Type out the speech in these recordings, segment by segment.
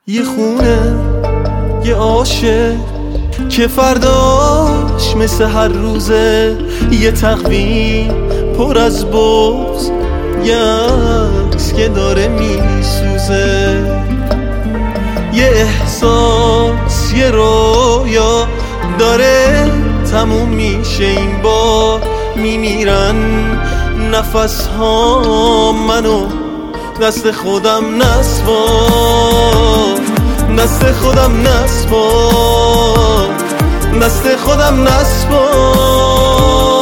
یه خونه یه عاشق که فرداش مثل هر روزه، یه تقویم پر از بغض، یه عکس که داره میسوزه، یه احساس یه رویا داره تموم میشه این بار، میمیرن نفس ها منو دست خودم نسپار، دست خودم نسپار، دست خودم نسپار.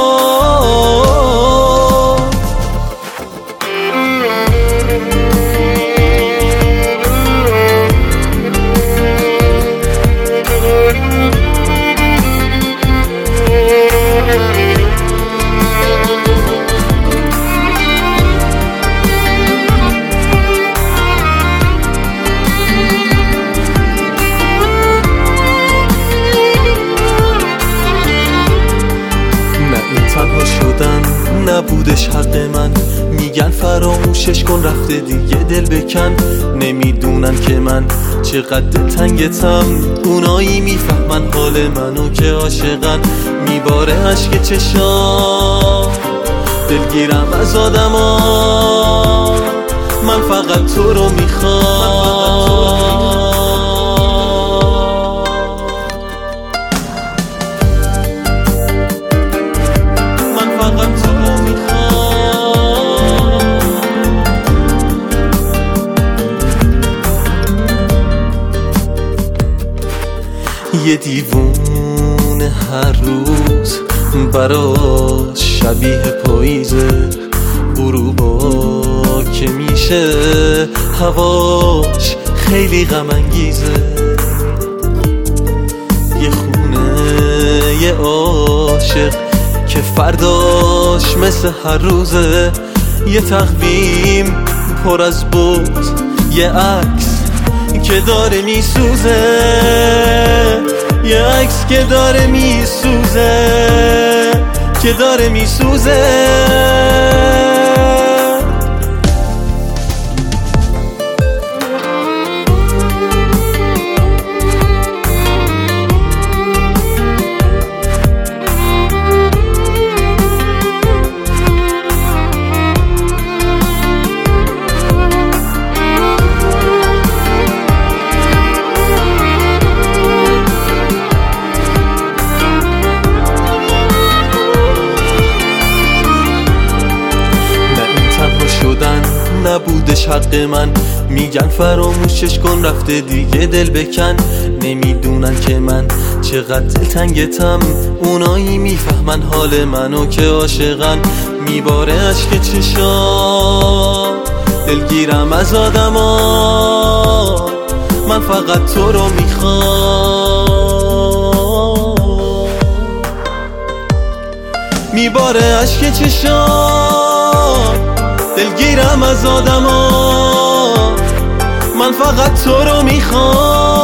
نبودش حق من، میگن فراموشش کن رفته دیگه دل بکن، نمیدونن که من چقدر تنگتم، اونایی میفهمن حال منو که عاشقن، میباره عشق چشام دلگیرم از آدما، من فقط تو رو میخوام. یه دیوونه هر روز براش شبیه پاییزه، غروبا که میشه هواش خیلی غم انگیزه، یه خونه یه عاشق که فرداش مثل هر روزه، یه تقویم پر از بغض، یه عکس که داره میسوزه، یه عکس که داره میسوزه، که داره میسوزه. نبودش حق من، میگن فراموشش کن رفته دیگه دل بکن، نمیدونن که من چقدر دلتنگتم، اونایی میفهمن حال منو که عاشقن، میباره عشق چشام دلگیرم از آدما، من فقط تو رو میخوام. میباره عشق چشام دلگیرم از آدما، من فقط تو رو میخوام.